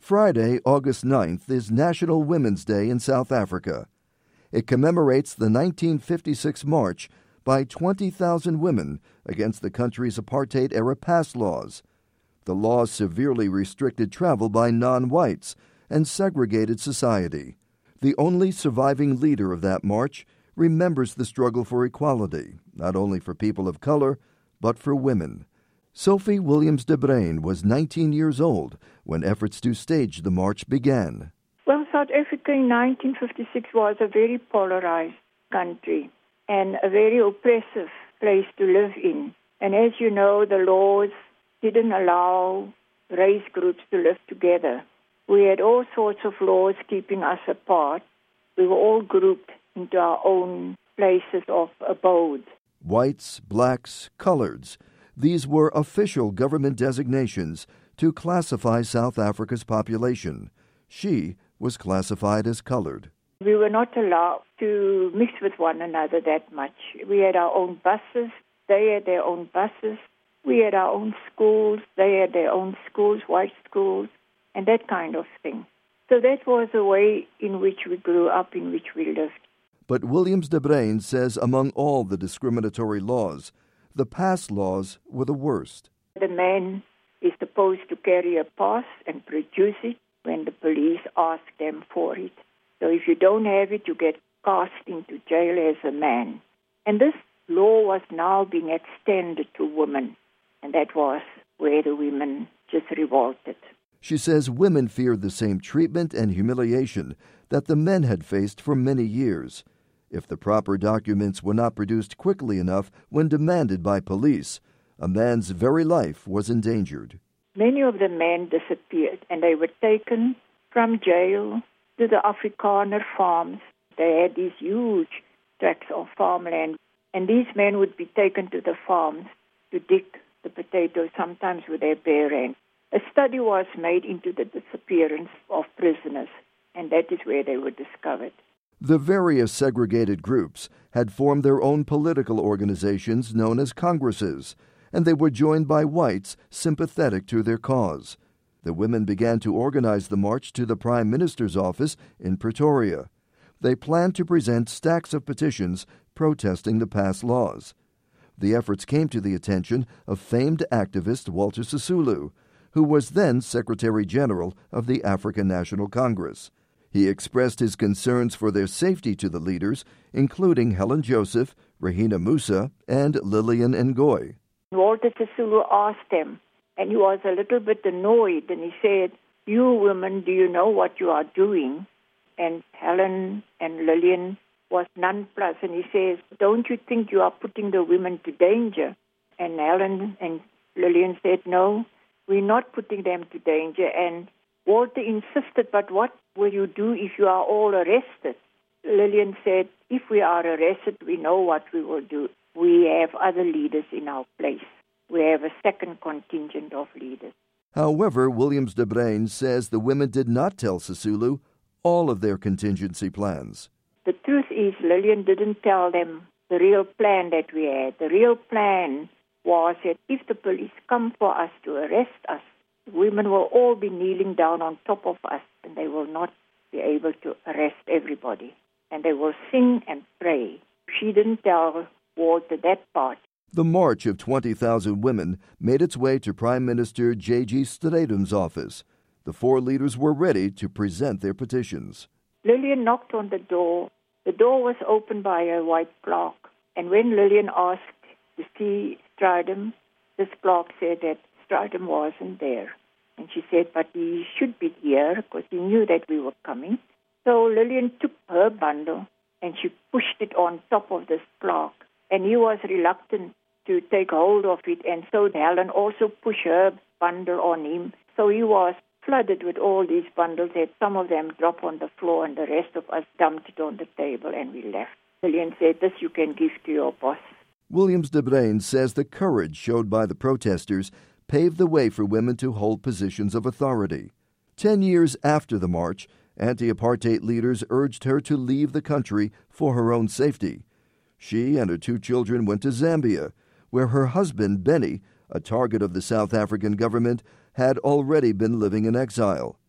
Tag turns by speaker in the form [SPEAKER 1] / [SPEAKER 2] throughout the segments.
[SPEAKER 1] Friday, August 9th, is National Women's Day in South Africa. It commemorates the 1956 march by 20,000 women against the country's apartheid-era pass laws. The laws severely restricted travel by non-whites and segregated society. The only surviving leader of that march remembers the struggle for equality, not only for people of color, but for women. Sophie Williams de Bruyn was 19 years old when efforts to stage the march began.
[SPEAKER 2] Well, South Africa in 1956 was a very polarized country and a very oppressive place to live in. And as you know, the laws didn't allow race groups to live together. We had all sorts of laws keeping us apart. We were all grouped into our own places of abode.
[SPEAKER 1] Whites, blacks, coloreds. These were official government designations to classify South Africa's population. She was classified as colored.
[SPEAKER 2] We were not allowed to mix with one another that much. We had our own buses. They had their own buses. We had our own schools. They had their own schools, white schools, and that kind of thing. So that was the way in which we grew up, in which we lived.
[SPEAKER 1] But Williams de Bruyn says among all the discriminatory laws, the pass laws were the worst.
[SPEAKER 2] The man is supposed to carry a pass and produce it when the police ask them for it. So if you don't have it, you get cast into jail as a man. And this law was now being extended to women, and that was where the women just revolted.
[SPEAKER 1] She says women feared the same treatment and humiliation that the men had faced for many years. If the proper documents were not produced quickly enough when demanded by police, a man's very life was endangered.
[SPEAKER 2] Many of the men disappeared, and they were taken from jail to the Afrikaner farms. They had these huge tracts of farmland, and these men would be taken to the farms to dig the potatoes, sometimes with their bare hands. A study was made into the disappearance of prisoners, and that is where they were discovered.
[SPEAKER 1] The various segregated groups had formed their own political organizations known as congresses, and they were joined by whites sympathetic to their cause. The women began to organize the march to the Prime Minister's office in Pretoria. They planned to present stacks of petitions protesting the pass laws. The efforts came to the attention of famed activist Walter Sisulu, who was then Secretary General of the African National Congress. He expressed his concerns for their safety to the leaders, including Helen Joseph, Rahina Musa, and Lillian Ngoyi.
[SPEAKER 2] Walter Sisulu asked them, and he was a little bit annoyed, and he said, "You women, do you know what you are doing?" And Helen and Lillian was nonplussed, and he says, "Don't you think you are putting the women to danger?" And Helen and Lillian said, "No, we're not putting them to danger." And Walter insisted, "But what will you do if you are all arrested?" Lillian said, "If we are arrested, we know what we will do. We have other leaders in our place. We have a second contingent of leaders."
[SPEAKER 1] However, Williams de Bruyn says the women did not tell Sisulu all of their contingency plans.
[SPEAKER 2] The truth is, Lillian didn't tell them the real plan that we had. The real plan was that if the police come for us to arrest us, women will all be kneeling down on top of us, and they will not be able to arrest everybody. And they will sing and pray. She didn't tell Walter that part.
[SPEAKER 1] The march of 20,000 women made its way to Prime Minister J.G. Strydom's office. The four leaders were ready to present their petitions.
[SPEAKER 2] Lillian knocked on the door. The door was opened by a white clerk. And when Lillian asked to see Strydom, this clerk said that Strydom wasn't there. And she said, "But he should be here," because he knew that we were coming. So Lillian took her bundle and she pushed it on top of this clerk. And he was reluctant to take hold of it. And so Helen also pushed her bundle on him. So he was flooded with all these bundles. That some of them dropped on the floor and the rest of us dumped it on the table and we left. Lillian said, "This you can give to your boss."
[SPEAKER 1] Williams de Bruyn says the courage showed by the protesters paved the way for women to hold positions of authority. 10 years after the march, anti-apartheid leaders urged her to leave the country for her own safety. She and her 2 children went to Zambia, where her husband, Benny, a target of the South African government, had already been living in exile.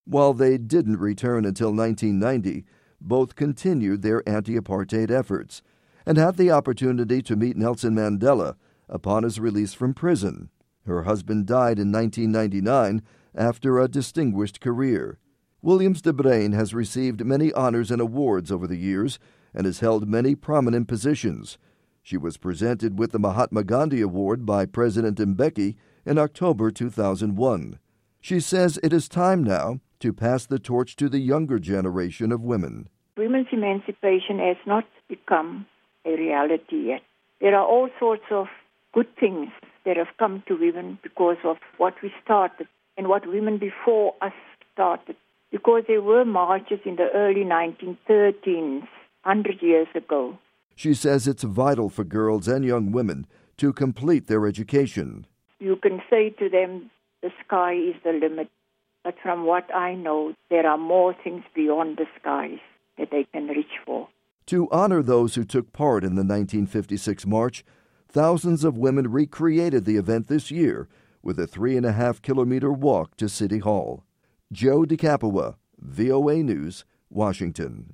[SPEAKER 1] While they didn't return until 1990, both continued their anti-apartheid efforts and had the opportunity to meet Nelson Mandela upon his release from prison. Her husband died in 1999 after a distinguished career. Williams de Bruyn has received many honors and awards over the years and has held many prominent positions. She was presented with the Mahatma Gandhi Award by President Mbeki in October 2001. She says it is time now to pass the torch to the younger generation of women.
[SPEAKER 2] Women's emancipation has not become a reality yet. There are all sorts of good things that have come to women because of what we started and what women before us started. Because there were marches in the early 1913s, 100 years ago.
[SPEAKER 1] She says it's vital for girls and young women to complete their education.
[SPEAKER 2] You can say to them, the sky is the limit. But from what I know, there are more things beyond the skies that they can reach for.
[SPEAKER 1] To honor those who took part in the 1956 march, thousands of women recreated the event this year with a 3.5-kilometer walk to City Hall. Joe DeCapua, VOA News, Washington.